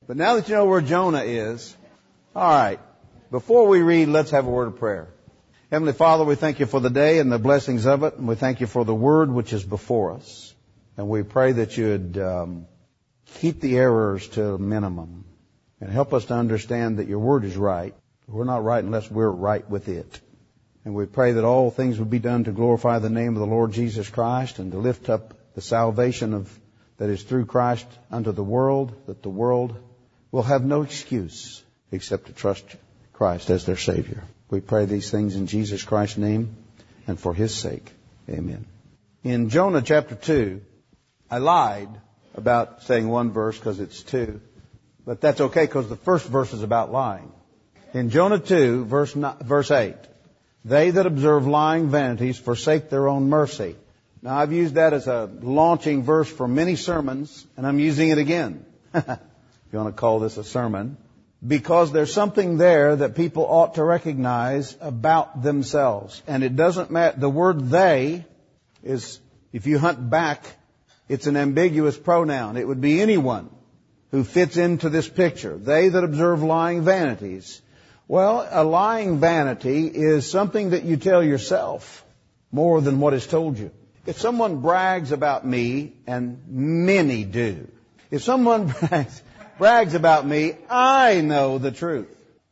But now that you know where Jonah is, all right, before we read, let's have a word of prayer. Heavenly Father, we thank you for the day and the blessings of it, and we thank you for the word which is before us. And we pray that you would keep the errors to a minimum and help us to understand that your word is right. We're not right unless we're right with it. And we pray that all things will be done to glorify the name of the Lord Jesus Christ and to lift up the salvation that is through Christ unto the world, that the world will have no excuse except to trust Christ as their Savior. We pray these things in Jesus Christ's name and for His sake. Amen. In Jonah chapter 2, I lied about saying one verse because it's two. But that's okay because the first verse is about lying. In Jonah 2, verse 8, they that observe lying vanities forsake their own mercy. Now, I've used that as a launching verse for many sermons, and I'm using it again. If you want to call this a sermon. Because there's something there that people ought to recognize about themselves. And it doesn't matter. The word they is, if you hunt back, it's an ambiguous pronoun. It would be anyone who fits into this picture. They that observe lying vanities. Well, a lying vanity is something that you tell yourself more than what is told you. If someone brags about me, and many do, if someone brags about me, I know the truth.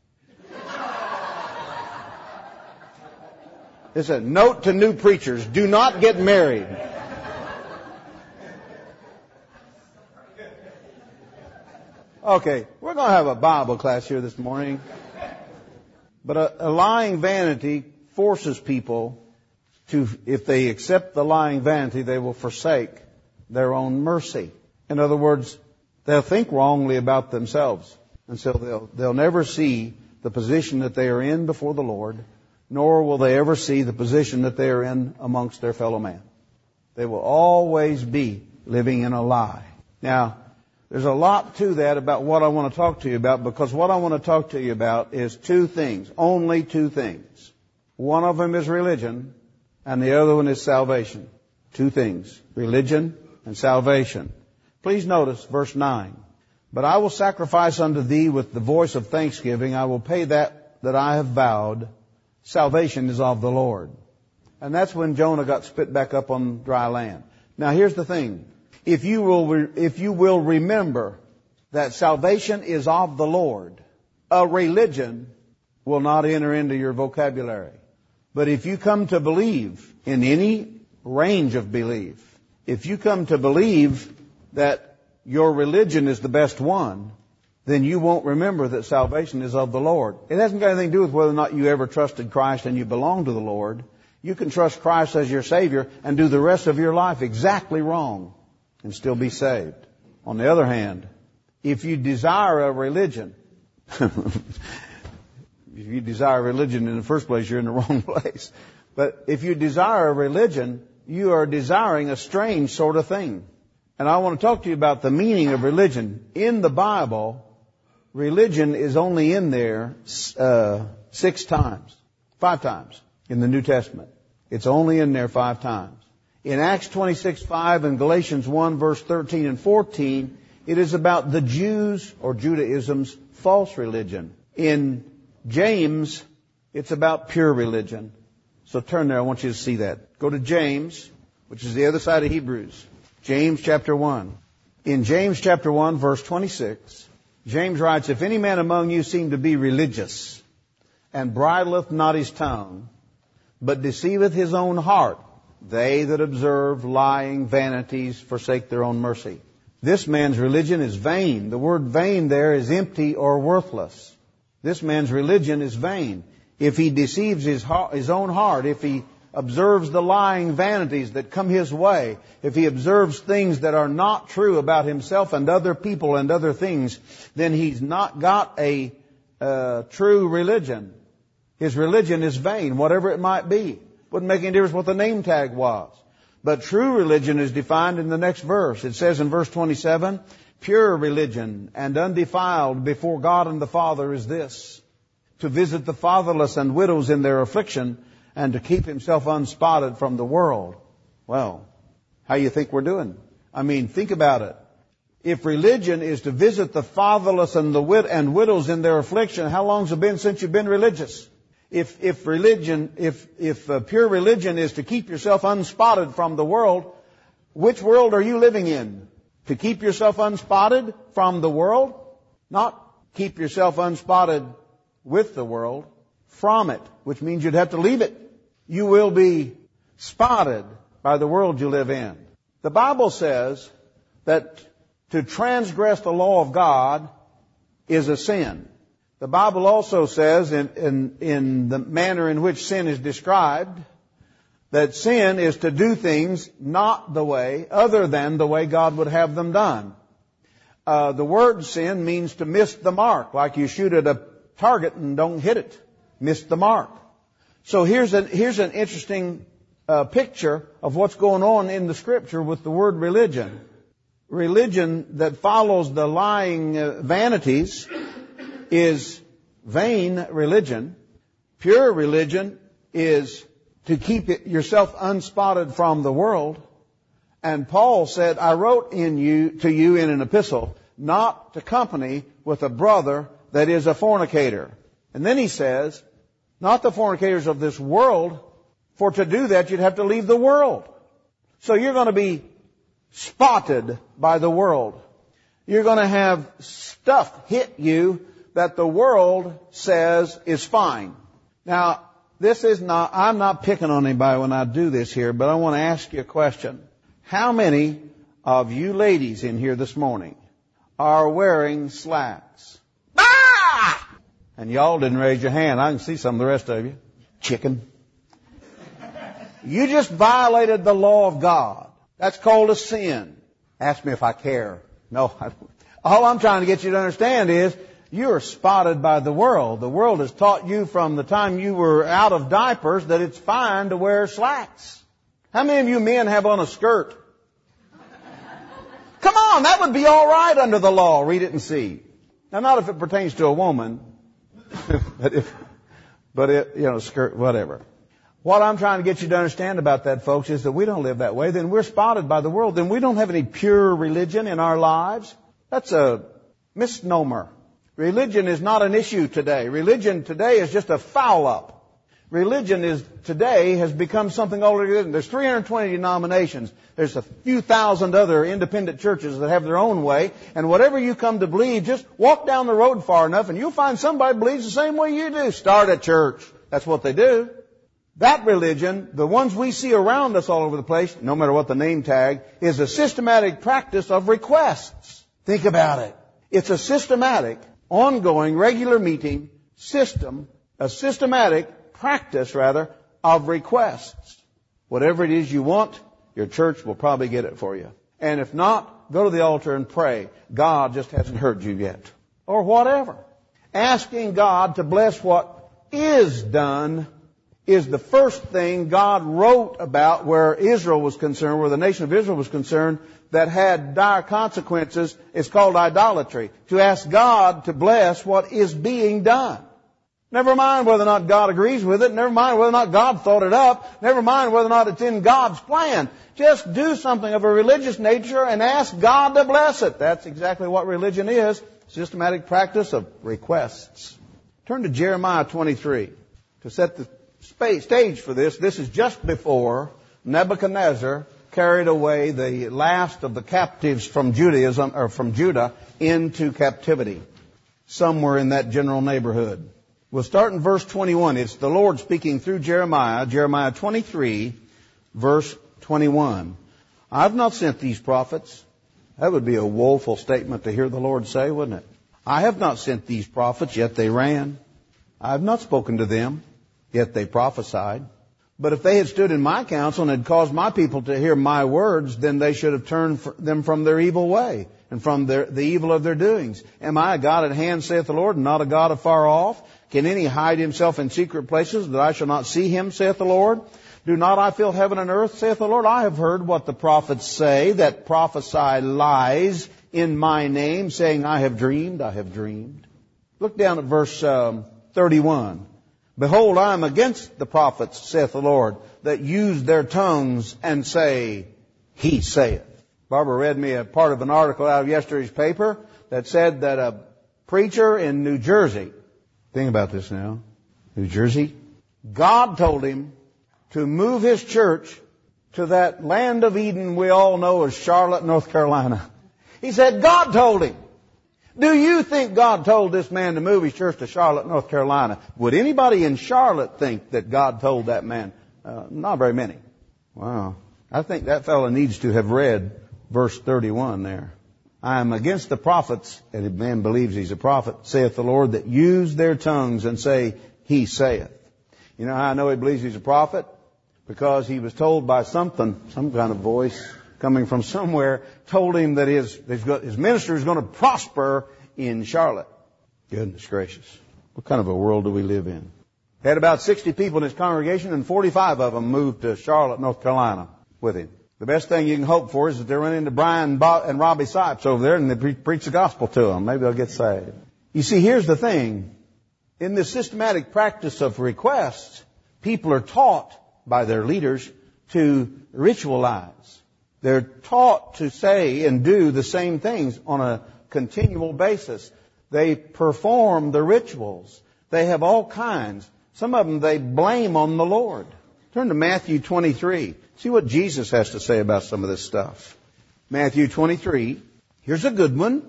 It's a note to new preachers. Do not get married. Okay, we're going to have a Bible class here this morning. But a lying vanity forces people to, if they accept the lying vanity, they will forsake their own mercy. In other words, they'll think wrongly about themselves. And so they'll never see the position that they are in before the Lord, nor will they ever see the position that they are in amongst their fellow man. They will always be living in a lie. Now, there's a lot to that about what I want to talk to you about, because what I want to talk to you about is two things, only two things. One of them is religion, and the other one is salvation. Two things, religion and salvation. Please notice verse 9. But I will sacrifice unto thee with the voice of thanksgiving. I will pay that I have vowed. Salvation is of the Lord. And that's when Jonah got spit back up on dry land. Now here's the thing. If you will remember that salvation is of the Lord, a religion will not enter into your vocabulary. But if you come to believe in any range of belief, if you come to believe that your religion is the best one, then you won't remember that salvation is of the Lord. It hasn't got anything to do with whether or not you ever trusted Christ and you belong to the Lord. You can trust Christ as your Savior and do the rest of your life exactly wrong and still be saved. On the other hand, if you desire a religion, if you desire religion in the first place, you're in the wrong place. But if you desire a religion, you are desiring a strange sort of thing. And I want to talk to you about the meaning of religion. In the Bible, religion is only in there 5 times in the New Testament. It's only in there 5 times. In Acts 26:5 and Galatians 1 verse 13 and 14, it is about the Jews or Judaism's false religion. In James, it's about pure religion. So turn there, I want you to see that. Go to James, which is the other side of Hebrews. James chapter 1. In James chapter 1 verse 26, James writes, if any man among you seem to be religious, and bridleth not his tongue, but deceiveth his own heart, they that observe lying vanities forsake their own mercy. This man's religion is vain. The word vain there is empty or worthless. This man's religion is vain. If he deceives his own heart, if he observes the lying vanities that come his way, if he observes things that are not true about himself and other people and other things, then he's not got a true religion. His religion is vain, whatever it might be. Wouldn't make any difference what the name tag was. But true religion is defined in the next verse. It says in verse 27, pure religion and undefiled before God and the Father is this, to visit the fatherless and widows in their affliction, and to keep himself unspotted from the world. Well, how you think we're doing? I mean, think about it. If religion is to visit the fatherless and the widows in their affliction, how long's it been since you've been religious? If pure religion is to keep yourself unspotted from the world, which world are you living in? To keep yourself unspotted from the world? Not keep yourself unspotted with the world, from it, which means you'd have to leave it. You will be spotted by the world you live in. The Bible says that to transgress the law of God is a sin. The Bible also says, in the manner in which sin is described, that sin is to do things not the way, other than the way God would have them done. The word sin means to miss the mark, like you shoot at a target and don't hit it. Miss the mark. So here's an interesting picture of what's going on in the Scripture with the word religion. Religion that follows the lying vanities is vain religion. Pure religion is to keep yourself unspotted from the world. And Paul said, I wrote to you in an epistle, not to company with a brother that is a fornicator. And then he says, not the fornicators of this world, for to do that you'd have to leave the world. So you're going to be spotted by the world. You're going to have stuff hit you that the world says is fine. Now, I'm not picking on anybody when I do this here, but I want to ask you a question. How many of you ladies in here this morning are wearing slacks? Ah! And y'all didn't raise your hand. I can see some of the rest of you. Chicken. You just violated the law of God. That's called a sin. Ask me if I care. No, I don't. All I'm trying to get you to understand is you are spotted by the world. The world has taught you from the time you were out of diapers that it's fine to wear slacks. How many of you men have on a skirt? Come on, that would be all right under the law. Read it and see. Now, not if it pertains to a woman, skirt, whatever. What I'm trying to get you to understand about that, folks, is that we don't live that way. Then we're spotted by the world. Then we don't have any pure religion in our lives. That's a misnomer. Religion is not an issue today. Religion today is just a foul-up. Religion today has become something already different. There's 320 denominations. There's a few thousand other independent churches that have their own way. And whatever you come to believe, just walk down the road far enough and you'll find somebody believes the same way you do. Start a church. That's what they do. That religion, the ones we see around us all over the place, no matter what the name tag, is a systematic practice of requests. Think about it. It's a systematic, ongoing, regular meeting system, a systematic practice, of requests. Whatever it is you want, your church will probably get it for you. And if not, go to the altar and pray. God just hasn't heard you yet. Or whatever. Asking God to bless what is done is the first thing God wrote about where Israel was concerned, where the nation of Israel was concerned, that had dire consequences. It's called idolatry. To ask God to bless what is being done. Never mind whether or not God agrees with it. Never mind whether or not God thought it up. Never mind whether or not it's in God's plan. Just do something of a religious nature and ask God to bless it. That's exactly what religion is. Systematic practice of requests. Turn to Jeremiah 23 to set the stage for this. This is just before Nebuchadnezzar carried away the last of the captives from Judaism, or from Judah, into captivity. Somewhere in that general neighborhood. We'll start in verse 21. It's the Lord speaking through Jeremiah. Jeremiah 23, verse 21. I've not sent these prophets. That would be a woeful statement to hear the Lord say, wouldn't it? I have not sent these prophets, yet they ran. I have not spoken to them, yet they prophesied. But if they had stood in my counsel and had caused my people to hear my words, then they should have turned them from their evil way and from the evil of their doings. Am I a God at hand, saith the Lord, and not a God afar off? Can any hide himself in secret places that I shall not see him, saith the Lord? Do not I fill heaven and earth, saith the Lord? I have heard what the prophets say, that prophesy lies in my name, saying, I have dreamed, I have dreamed. Look down at verse 31. Behold, I am against the prophets, saith the Lord, that use their tongues and say, He saith. Barbara read me a part of an article out of yesterday's paper that said that a preacher in New Jersey, think about this now, New Jersey, God told him to move his church to that land of Eden we all know as Charlotte, North Carolina. He said God told him. Do you think God told this man to move his church to Charlotte, North Carolina? Would anybody in Charlotte think that God told that man? Not very many. Wow. I think that fellow needs to have read verse 31 there. I am against the prophets, and if man believes he's a prophet, saith the Lord, that use their tongues and say, He saith. You know how I know he believes he's a prophet? Because he was told by something, some kind of voice coming from somewhere, told him that his ministry is going to prosper in Charlotte. Goodness gracious. What kind of a world do we live in? He had about 60 people in his congregation, and 45 of them moved to Charlotte, North Carolina with him. The best thing you can hope for is that they run into Brian and Robbie Sipes over there and they preach the gospel to them. Maybe they'll get saved. You see, here's the thing. In this systematic practice of requests, people are taught by their leaders to ritualize. They're taught to say and do the same things on a continual basis. They perform the rituals. They have all kinds. Some of them they blame on the Lord. Turn to Matthew 23. See what Jesus has to say about some of this stuff. Matthew 23. Here's a good one.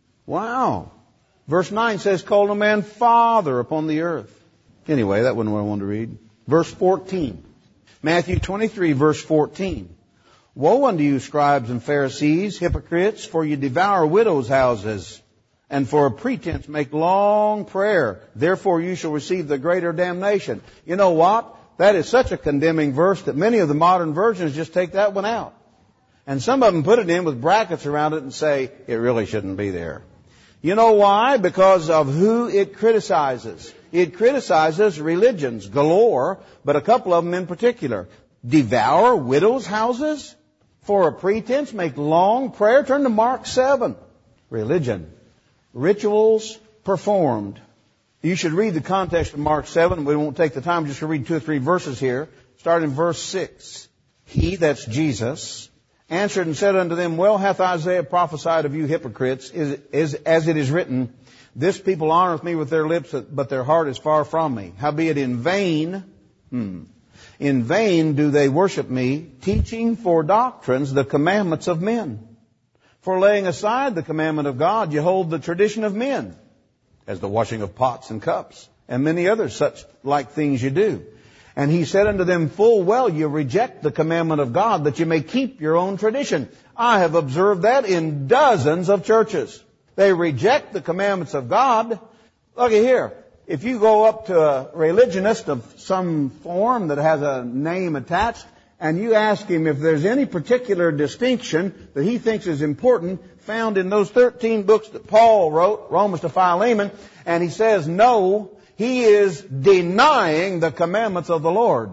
Wow. Verse 9 says, call no man father upon the earth. Anyway, that wasn't what I wanted to read. Verse 14. Matthew 23, verse 14. Woe unto you, scribes and Pharisees, hypocrites, for you devour widows' houses, and for a pretense make long prayer. Therefore you shall receive the greater damnation. You know what? That is such a condemning verse that many of the modern versions just take that one out. And some of them put it in with brackets around it and say, it really shouldn't be there. You know why? Because of who it criticizes. It criticizes religions galore, but a couple of them in particular. Devour widows' houses for a pretense, make long prayer. Turn to Mark 7. Religion. Rituals performed. You should read the context of Mark 7. We won't take the time just to read 2 or 3 verses here. Start in verse 6. He, that's Jesus, answered and said unto them, well hath Isaiah prophesied of you hypocrites, as it is written, this people honoreth me with their lips, but their heart is far from me. Howbeit in vain do they worship me, teaching for doctrines the commandments of men. For laying aside the commandment of God, you hold the tradition of men, as the washing of pots and cups, and many other such like things you do. And he said unto them, full well you reject the commandment of God, that you may keep your own tradition. I have observed that in dozens of churches. They reject the commandments of God. Look here. If you go up to a religionist of some form that has a name attached, and you ask him if there's any particular distinction that he thinks is important found in those 13 books that Paul wrote, Romans to Philemon, and he says no, he is denying the commandments of the Lord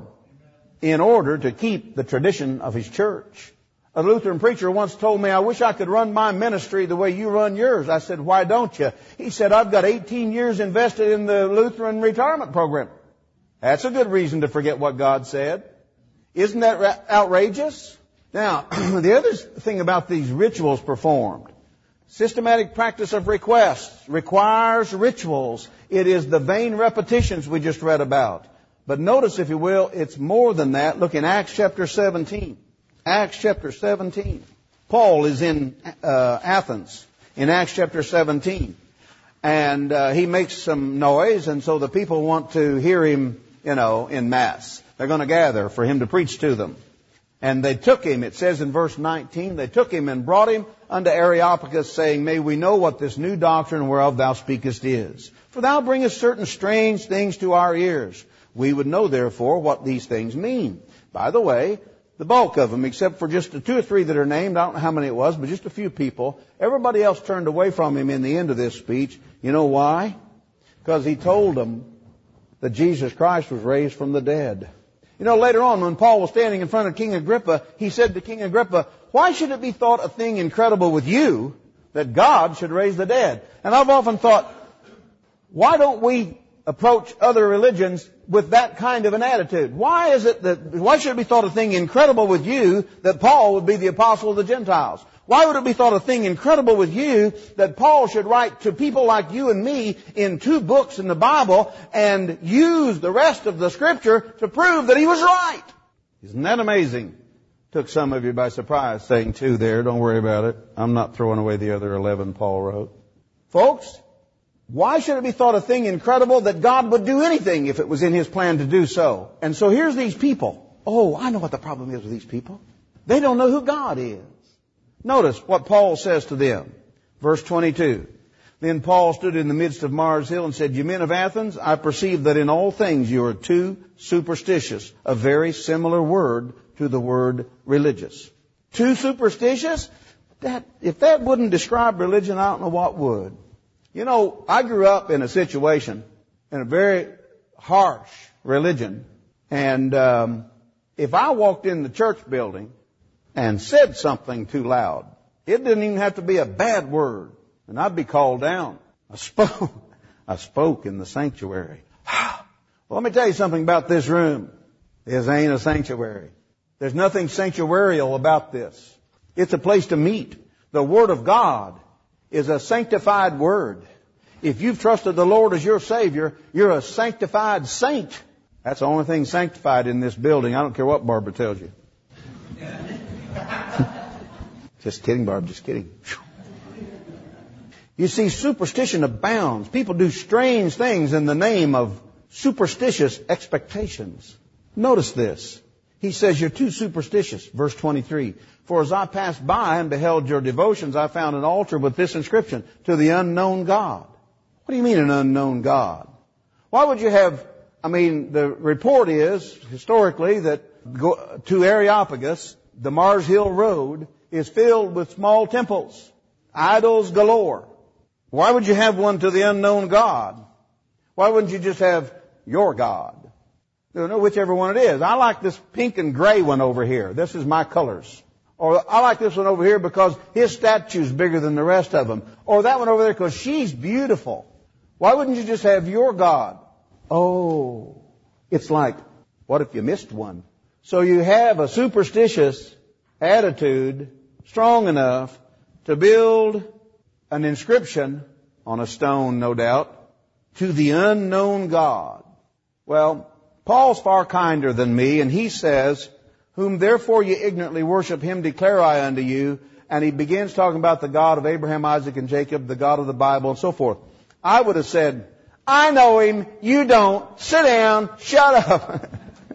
in order to keep the tradition of his church. A Lutheran preacher once told me, I wish I could run my ministry the way you run yours. I said, why don't you? He said, I've got 18 years invested in the Lutheran retirement program. That's a good reason to forget what God said. Isn't that outrageous? Now, the other thing about these rituals performed, systematic practice of requests requires rituals. It is the vain repetitions we just read about. But notice, if you will, it's more than that. Look in Acts chapter 17. Acts chapter 17. Paul is in Athens in Acts chapter 17. And he makes some noise, and so the people want to hear him, in Mass. They're going to gather for him to preach to them. And they took him, it says in verse 19, they took him and brought him unto Areopagus, saying, may we know what this new doctrine whereof thou speakest is. For thou bringest certain strange things to our ears. We would know, therefore, what these things mean. By the way, the bulk of them, except for just the 2 or 3 that are named, I don't know how many it was, but just a few people, everybody else turned away from him in the end of this speech. You know why? Because he told them that Jesus Christ was raised from the dead. Later on, when Paul was standing in front of King Agrippa, he said to King Agrippa, why should it be thought a thing incredible with you that God should raise the dead? And I've often thought, why don't we approach other religions with that kind of an attitude? Why should it be thought a thing incredible with you that Paul would be the apostle of the Gentiles? Why would it be thought a thing incredible with you that Paul should write to people like you and me in 2 books in the Bible and use the rest of the Scripture to prove that he was right? Isn't that amazing? Took some of you by surprise saying 2 there. Don't worry about it. I'm not throwing away the other 11 Paul wrote. Folks, why should it be thought a thing incredible that God would do anything if it was in His plan to do so? And so here's these people. Oh, I know what the problem is with these people. They don't know who God is. Notice what Paul says to them. Verse 22. Then Paul stood in the midst of Mars Hill and said, "You men of Athens, I perceive that in all things you are too superstitious." A very similar word to the word religious. Too superstitious? If that wouldn't describe religion, I don't know what would. You know, I grew up in a situation, in a very harsh religion, and if I walked in the church building and said something too loud, it didn't even have to be a bad word, and I'd be called down. I spoke in the sanctuary. Well, let me tell you something about this room. This ain't a sanctuary. There's nothing sanctuarial about this. It's a place to meet. The Word of God is a sanctified Word. If you've trusted the Lord as your Savior, you're a sanctified saint. That's the only thing sanctified in this building. I don't care what Barbara tells you. Just kidding, Barb, just kidding. You see, superstition abounds. People do strange things in the name of superstitious expectations. Notice this. He says, you're too superstitious. Verse 23. For as I passed by and beheld your devotions, I found an altar with this inscription, to the unknown God. What do you mean an unknown God? Why would you have, the report is, historically, that to Areopagus, the Mars Hill Road is filled with small temples, idols galore. Why would you have one to the unknown God? Why wouldn't you just have your God? No, whichever one it is. I like this pink and gray one over here. This is my colors. Or I like this one over here because his statue's bigger than the rest of them. Or that one over there because she's beautiful. Why wouldn't you just have your God? Oh, it's like, what if you missed one? So you have a superstitious attitude strong enough to build an inscription on a stone, no doubt, to the unknown God. Well, Paul's far kinder than me, and he says, whom therefore ye ignorantly worship, him declare I unto you. And he begins talking about the God of Abraham, Isaac, and Jacob, the God of the Bible, and so forth. I would have said, I know him, you don't, sit down, shut up.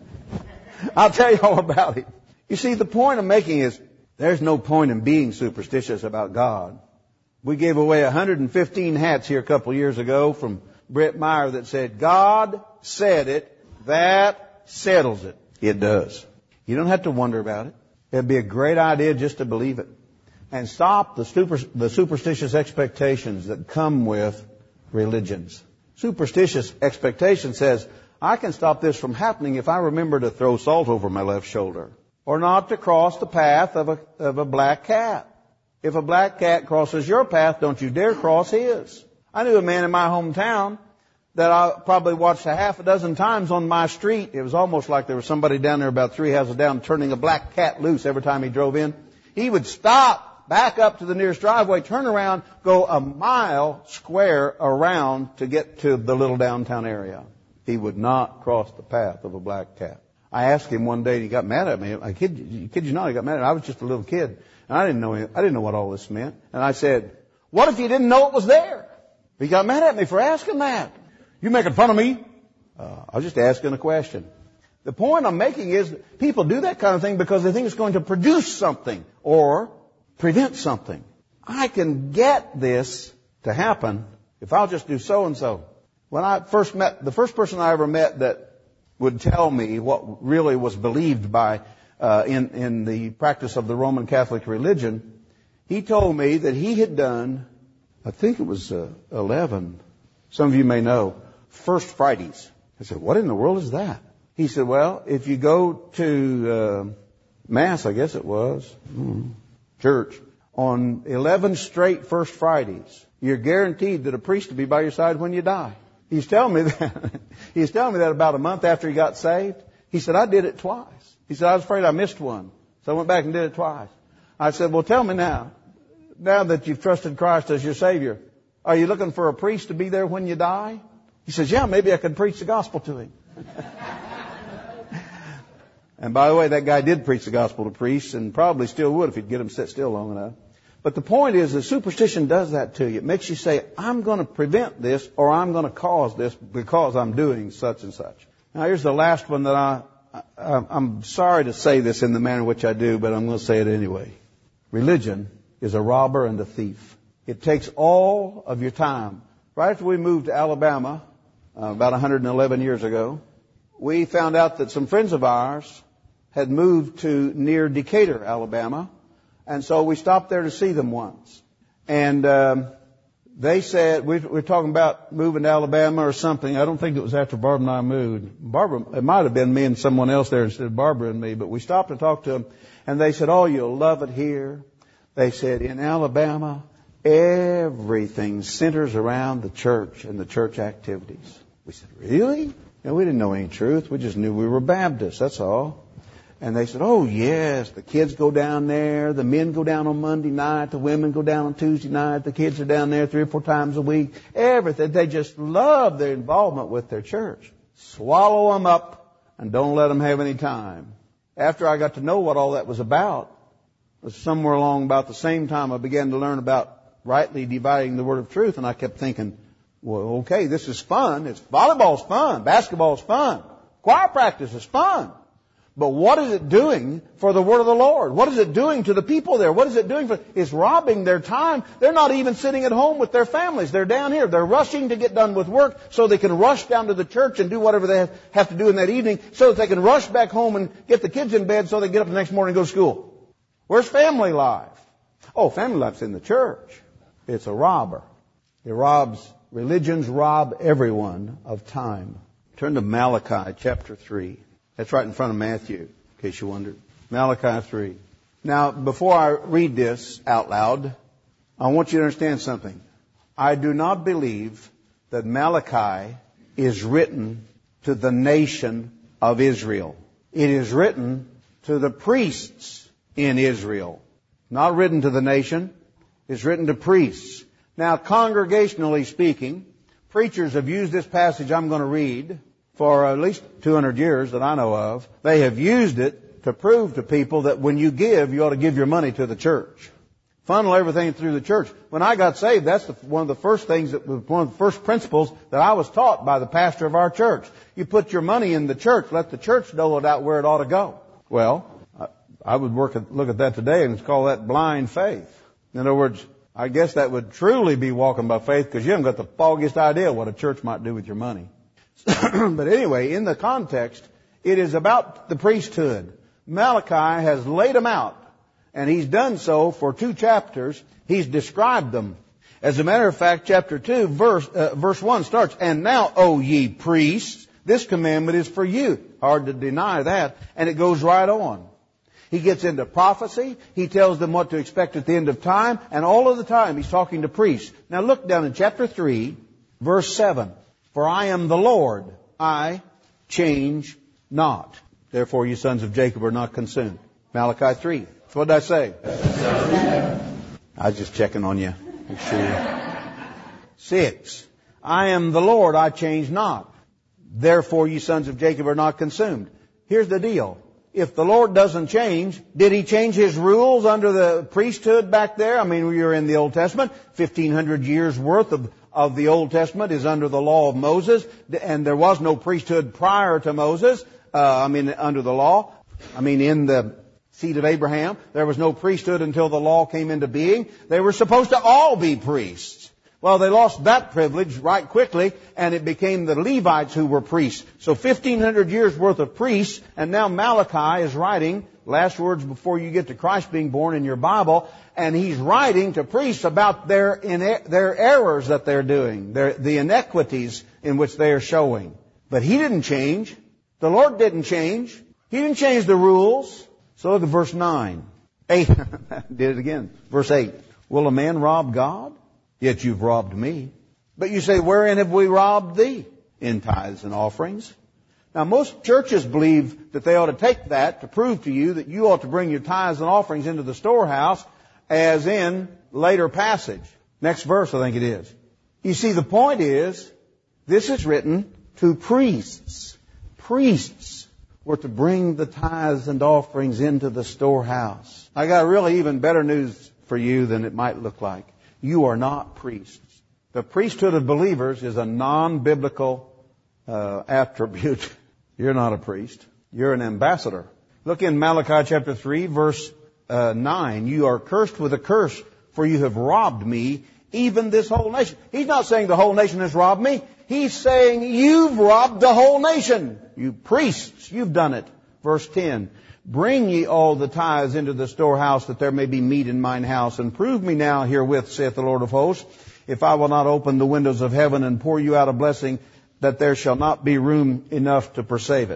I'll tell you all about it. You see, the point I'm making is, there's no point in being superstitious about God. We gave away 115 hats here a couple of years ago from Brett Meyer that said, God said it, that settles it. It does. You don't have to wonder about it. It'd be a great idea just to believe it. And stop the superstitious expectations that come with religions. Superstitious expectation says, I can stop this from happening if I remember to throw salt over my left shoulder. Or not to cross the path of a black cat. If a black cat crosses your path, don't you dare cross his. I knew a man in my hometown that I probably watched a half a dozen times on my street. It was almost like there was somebody down there about 3 houses down turning a black cat loose every time he drove in. He would stop, back up to the nearest driveway, turn around, go a mile square around to get to the little downtown area. He would not cross the path of a black cat. I asked him one day, and he got mad at me. I kid you not, he got mad at me. I was just a little kid, and I didn't know what all this meant. And I said, what if you didn't know it was there? He got mad at me for asking that. You making fun of me? I was just asking a question. The point I'm making is that people do that kind of thing because they think it's going to produce something or prevent something. I can get this to happen if I'll just do so and so. When I first met, the first person I ever met that would tell me what really was believed by in the practice of the Roman Catholic religion, he told me that he had done, I think it was 11. Some of you may know. First Fridays. I said, what in the world is that? He said, well, if you go to Mass, I guess it was, church, on 11 straight First Fridays, you're guaranteed that a priest will be by your side when you die. He's telling me that. He's telling me that about a month after he got saved. He said, I did it twice. He said, I was afraid I missed one. So I went back and did it twice. I said, well, tell me now that you've trusted Christ as your Savior, are you looking for a priest to be there when you die? He says, yeah, maybe I could preach the gospel to him. And by the way, that guy did preach the gospel to priests and probably still would if he'd get them sit still long enough. But the point is that superstition does that to you. It makes you say, I'm going to prevent this or I'm going to cause this because I'm doing such and such. Now here's the last one that I'm sorry to say this in the manner in which I do, but I'm going to say it anyway. Religion is a robber and a thief. It takes all of your time. Right after we moved to Alabama, about 111 years ago, we found out that some friends of ours had moved to near Decatur, Alabama. And so we stopped there to see them once. And they said, we're talking about moving to Alabama or something. I don't think it was after Barbara and I moved. Barbara, it might have been me and someone else there instead of Barbara and me. But we stopped and talked to them. And they said, oh, you'll love it here. They said, in Alabama, everything centers around the church and the church activities. We said, really? No, we didn't know any truth. We just knew we were Baptists, that's all. And they said, oh, yes, the kids go down there. The men go down on Monday night. The women go down on Tuesday night. The kids are down there 3 or 4 times a week. Everything. They just love their involvement with their church. Swallow them up and don't let them have any time. After I got to know what all that was about, it was somewhere along about the same time I began to learn about rightly dividing the word of truth. And I kept thinking, well, okay, this is fun. Volleyball's fun. Basketball's fun. Choir practice is fun. But what is it doing for the word of the Lord? What is it doing to the people there? What is it doing for? It's robbing their time. They're not even sitting at home with their families. They're down here. They're rushing to get done with work so they can rush down to the church and do whatever they have to do in that evening so that they can rush back home and get the kids in bed so they get up the next morning and go to school. Where's family life? Oh, family life's in the church. It's a robber. It robs, religions rob everyone of time. Turn to Malachi chapter 3. That's right in front of Matthew, in case you wondered. Malachi 3. Now, before I read this out loud, I want you to understand something. I do not believe that Malachi is written to the nation of Israel. It is written to the priests in Israel. Not written to the nation. It's written to priests. Now, congregationally speaking, preachers have used this passage I'm going to read for at least 200 years that I know of. They have used it to prove to people that when you give, you ought to give your money to the church. Funnel everything through the church. When I got saved, that's one of the first things, one of the first principles that I was taught by the pastor of our church. You put your money in the church, let the church dole it out where it ought to go. Well, I would look at that today and call that blind faith. In other words, I guess that would truly be walking by faith because you haven't got the foggiest idea what a church might do with your money. But anyway, in the context, it is about the priesthood. Malachi has laid them out, and he's done so for 2 chapters. He's described them. As a matter of fact, chapter 2, verse 1 starts, and now, O ye priests, this commandment is for you. Hard to deny that. And it goes right on. He gets into prophecy. He tells them what to expect at the end of time. And all of the time, he's talking to priests. Now look down in chapter 3, verse 7. For I am the Lord, I change not. Therefore you sons of Jacob are not consumed. Malachi 3. So what did I say? I was just checking on you. Make sure. 6. I am the Lord, I change not. Therefore you sons of Jacob are not consumed. Here's the deal. If the Lord doesn't change, did He change His rules under the priesthood back there? I mean, we were in the Old Testament. 1,500 years worth of the Old Testament is under the law of Moses. And there was no priesthood prior to Moses. Under the law. In the seed of Abraham. There was no priesthood until the law came into being. They were supposed to all be priests. Well, they lost that privilege right quickly, and it became the Levites who were priests. So 1,500 years worth of priests, and now Malachi is writing, last words before you get to Christ being born in your Bible, and he's writing to priests about their errors that they're doing, the inequities in which they are showing. But he didn't change. The Lord didn't change. He didn't change the rules. So look at verse 9. 8. Did it again. Verse 8. Will a man rob God? Yet you've robbed me. But you say, wherein have we robbed thee? In tithes and offerings. Now, most churches believe that they ought to take that to prove to you that you ought to bring your tithes and offerings into the storehouse, as in later passage. Next verse, I think it is. You see, the point is, this is written to priests. Priests were to bring the tithes and offerings into the storehouse. I got really even better news for you than it might look like. You are not priests. The priesthood of believers is a non-biblical attribute. You're not a priest. You're an ambassador. Look in Malachi chapter 3, verse 9. You are cursed with a curse, for you have robbed me, even this whole nation. He's not saying the whole nation has robbed me. He's saying you've robbed the whole nation. You priests, you've done it. Verse 10. Bring ye all the tithes into the storehouse, that there may be meat in mine house. And prove me now herewith, saith the Lord of hosts, if I will not open the windows of heaven and pour you out a blessing, that there shall not be room enough to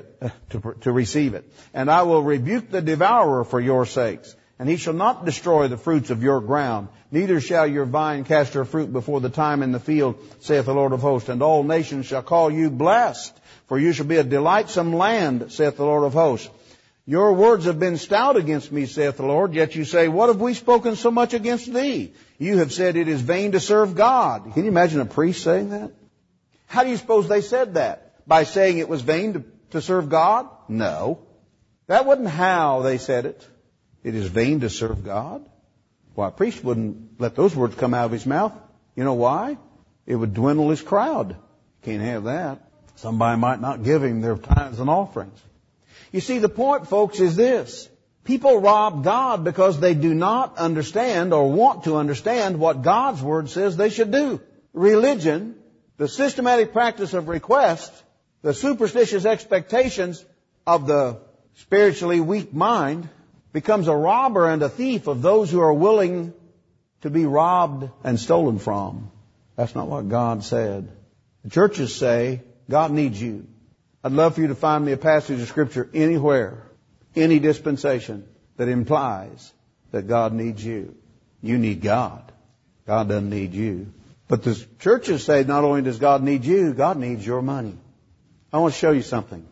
receive it. And I will rebuke the devourer for your sakes, and he shall not destroy the fruits of your ground. Neither shall your vine cast her fruit before the time in the field, saith the Lord of hosts. And all nations shall call you blessed, for you shall be a delightsome land, saith the Lord of hosts. Your words have been stout against me, saith the Lord, yet you say, what have we spoken so much against thee? You have said it is vain to serve God. Can you imagine a priest saying that? How do you suppose they said that? By saying it was vain to serve God? No. That wasn't how they said it. It is vain to serve God. Why, a priest wouldn't let those words come out of his mouth. You know why? It would dwindle his crowd. Can't have that. Somebody might not give him their tithes and offerings. You see, the point, folks, is this. People rob God because they do not understand or want to understand what God's Word says they should do. Religion, the systematic practice of request, the superstitious expectations of the spiritually weak mind, becomes a robber and a thief of those who are willing to be robbed and stolen from. That's not what God said. The churches say, God needs you. I'd love for you to find me a passage of Scripture anywhere, any dispensation, that implies that God needs you. You need God. God doesn't need you. But the churches say not only does God need you, God needs your money. I want to show you something.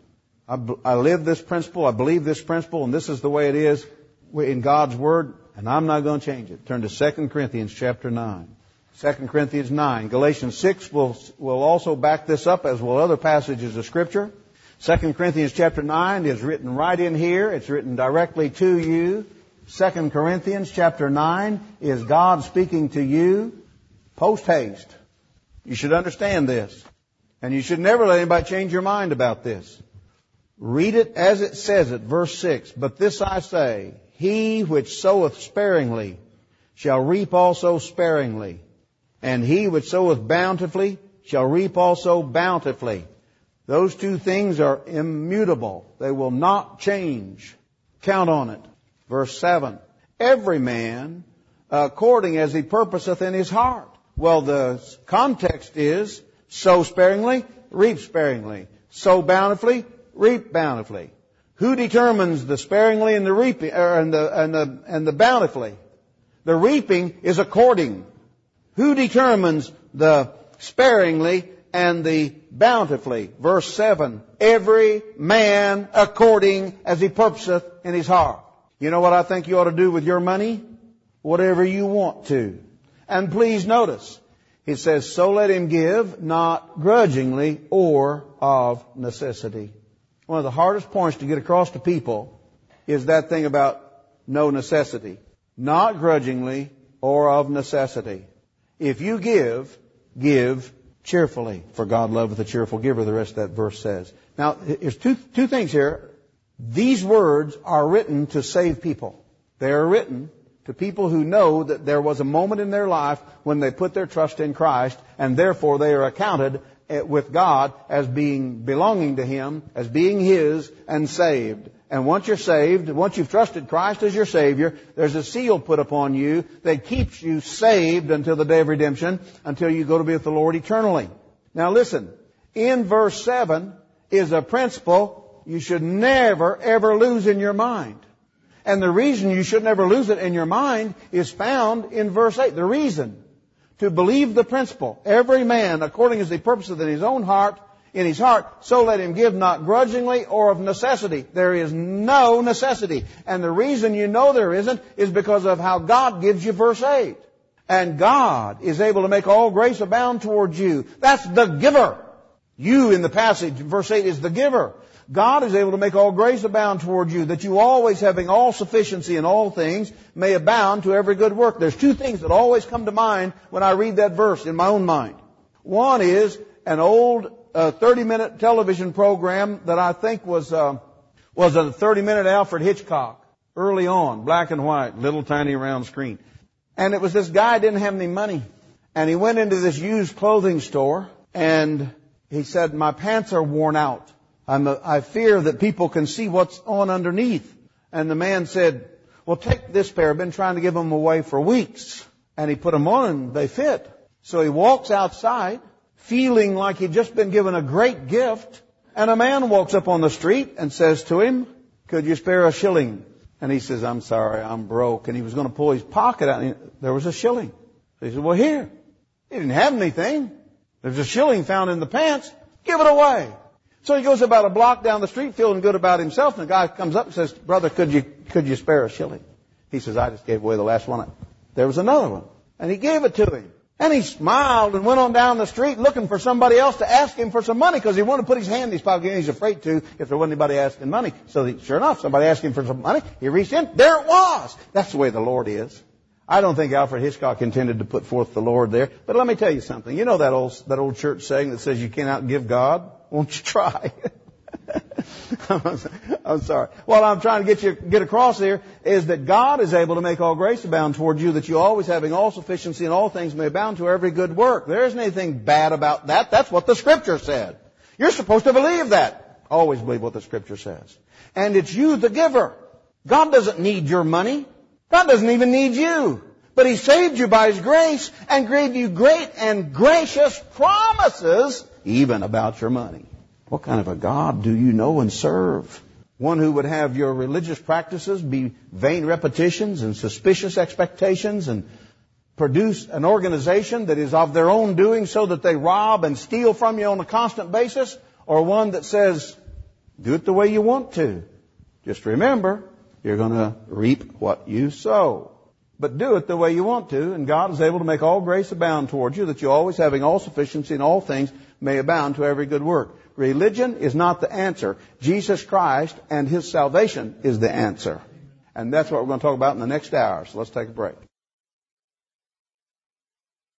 I live this principle, I believe this principle, and this is the way it is in God's Word, and I'm not going to change it. Turn to 2 Corinthians chapter 9. 2 Corinthians 9. Galatians 6 will also back this up, as will other passages of Scripture. 2 Corinthians chapter 9 is written right in here. It's written directly to you. 2 Corinthians chapter 9 is God speaking to you post haste. You should understand this. And you should never let anybody change your mind about this. Read it as it says it, verse 6. But this I say, he which soweth sparingly shall reap also sparingly, and he which soweth bountifully shall reap also bountifully. Those two things are immutable. They will not change. Count on it. Verse 7. Every man according as he purposeth in his heart. Well, the context is sow sparingly, reap sparingly. Sow bountifully, reap bountifully. Who determines the sparingly and the reaping and the bountifully? The reaping is according. Who determines the sparingly and the bountifully? Verse 7. Every man according as he purposeth in his heart. You know what I think you ought to do with your money? Whatever you want to. And please notice, it says, so let him give, not grudgingly or of necessity. One of the hardest points to get across to people is that thing about no necessity. Not grudgingly or of necessity. If you give, give cheerfully. For God loveth a cheerful giver, the rest of that verse says. Now, there's two things here. These words are written to save people. They are written to people who know that there was a moment in their life when they put their trust in Christ, and therefore they are accounted with God as belonging to Him, as being His, and saved. And once you're saved, once you've trusted Christ as your Savior, there's a seal put upon you that keeps you saved until the day of redemption, until you go to be with the Lord eternally. Now listen, in verse 7 is a principle you should never, ever lose in your mind. And the reason you should never lose it in your mind is found in verse 8. The reason. to believe the principle, every man according as he purposeth in his own heart, so let him give, not grudgingly or of necessity. There is no necessity. And the reason you know there isn't is because of how God gives you verse 8. And God is able to make all grace abound towards you. That's the giver. You in the passage, verse 8, is the giver. God is able to make all grace abound toward you, that you always having all sufficiency in all things may abound to every good work. There's two things that always come to mind when I read that verse in my own mind. One is an old 30-minute television program that I think was a 30-minute Alfred Hitchcock, early on, black and white, little tiny round screen. And it was this guy didn't have any money. And he went into this used clothing store and he said, my pants are worn out. I fear that people can see what's on underneath. And the man said, well, take this pair. I've been trying to give them away for weeks. And he put them on and they fit. So he walks outside feeling like he'd just been given a great gift. And a man walks up on the street and says to him, could you spare a shilling? And he says, I'm sorry, I'm broke. And he was going to pull his pocket out and there was a shilling. So he said, well, here. He didn't have anything. There's a shilling found in the pants. Give it away. So he goes about a block down the street feeling good about himself, and the guy comes up and says, brother, could you spare a shilling? He says, I just gave away the last one. There was another one. And he gave it to him. And he smiled and went on down the street looking for somebody else to ask him for some money because he wanted to put his hand in his pocket and he's afraid to if there wasn't anybody asking money. So sure enough, somebody asked him for some money. He reached in. There it was. That's the way the Lord is. I don't think Alfred Hitchcock intended to put forth the Lord there. But let me tell you something. You know that old church saying that says you cannot give God? Won't you try? I'm sorry. What I'm trying to get across here is that God is able to make all grace abound toward you, that you always having all sufficiency in all things may abound to every good work. There isn't anything bad about that. That's what the Scripture said. You're supposed to believe that. Always believe what the Scripture says. And it's you, the giver. God doesn't need your money. God doesn't even need you. But He saved you by His grace and gave you great and gracious promises even about your money. What kind of a God do you know and serve? One who would have your religious practices be vain repetitions and suspicious expectations and produce an organization that is of their own doing so that they rob and steal from you on a constant basis? Or one that says, do it the way you want to. Just remember, you're going to reap what you sow. But do it the way you want to, and God is able to make all grace abound towards you, that you always having all sufficiency in all things may abound to every good work. Religion is not the answer. Jesus Christ and His salvation is the answer. And that's what we're going to talk about in the next hour. So let's take a break.